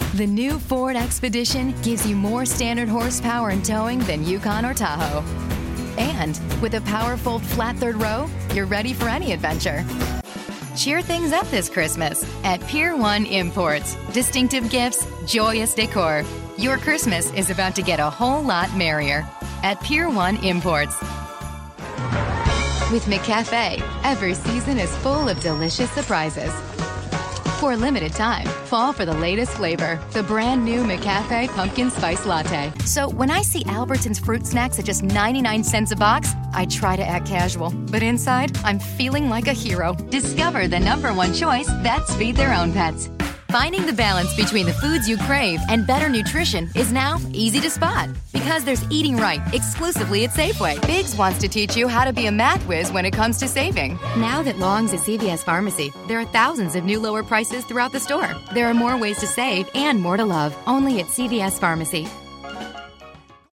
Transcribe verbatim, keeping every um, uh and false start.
The new Ford Expedition gives you more standard horsepower and towing than Yukon or Tahoe. And with a powerful flat third row, you're ready for any adventure. Cheer things up this Christmas at Pier one Imports. Distinctive gifts, joyous decor. Your Christmas is about to get a whole lot merrier at Pier one Imports. With McCafe, every season is full of delicious surprises. For a limited time, fall for the latest flavor, the brand new McCafe Pumpkin Spice Latte. So when I see Albertsons fruit snacks at just ninety-nine cents a box, I try to act casual. But inside, I'm feeling like a hero. Discover the number one choice that's feed their own pets. Finding the balance between the foods you crave and better nutrition is now easy to spot. Because there's Eating Right exclusively at Safeway. Biggs wants to teach you how to be a math whiz when it comes to saving. Now that Long's is C V S Pharmacy, there are thousands of new lower prices throughout the store. There are more ways to save and more to love. Only at C V S Pharmacy.